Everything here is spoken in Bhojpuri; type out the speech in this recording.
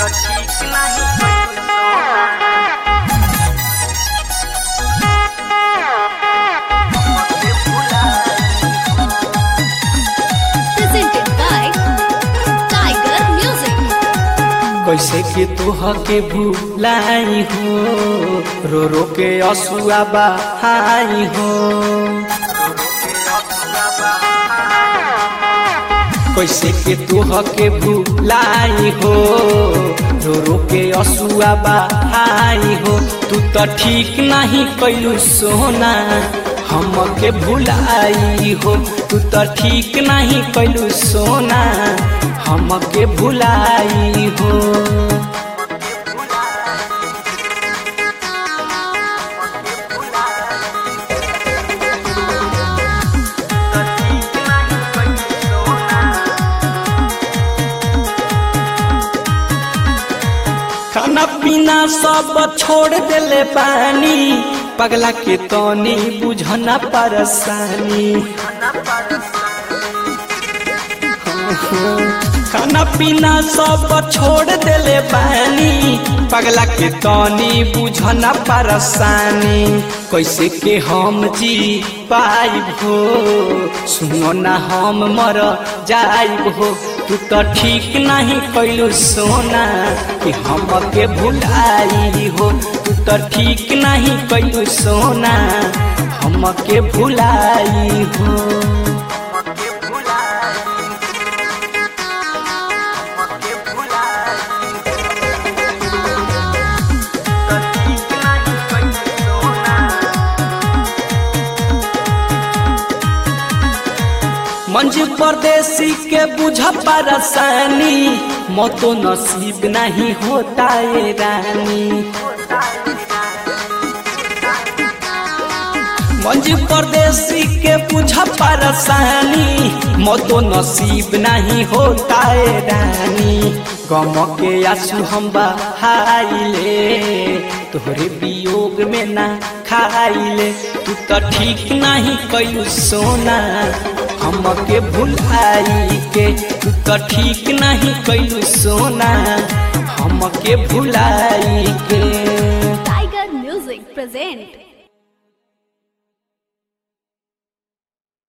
ठीक नहीं presented by Tiger Music. कैसे के तोह के भूलाई हो, रो रो के असुआ बहाई हो। कैसे के तोह के भूलाई हो, रो रो के असुआ बहाई हो। तू तो ठीक नहीं कैलू सोना हम के भुलाई हो। तू तो ठीक नहीं कैलू सोना हम के भुलाई हो। खाना पीना सब छोड़ देले पानी, पगला के तनी बुझना परेशानी। खाना पीना सब छोड़ देले पानी, पगला के तनी बुझना परेशानी। कैसे के हम जी पाइब हो, सुनो ना हम मर जाइब हो। तू तो ठीक नहीं कैलू सोना कि हम के भुलाई हो। तू तो ठीक नहीं कैलू सोना हम के भुलाई हो। मंजू परदेसी के बुझ परेशानी, मौतो नसीब नहीं होता ये रानी। मंजू परदेसी के बुझ परेशानी, मौतो नसीब नहीं होता ये रानी। गम के आंसू हम बहाइले, तोहरे वियोग में ना खाइले। तू तो ठीक नहीं कैलू सोना हम के भुलाई के। तू तो ठीक नहीं कैलू सोना हम के भुलाई के। Tiger Music present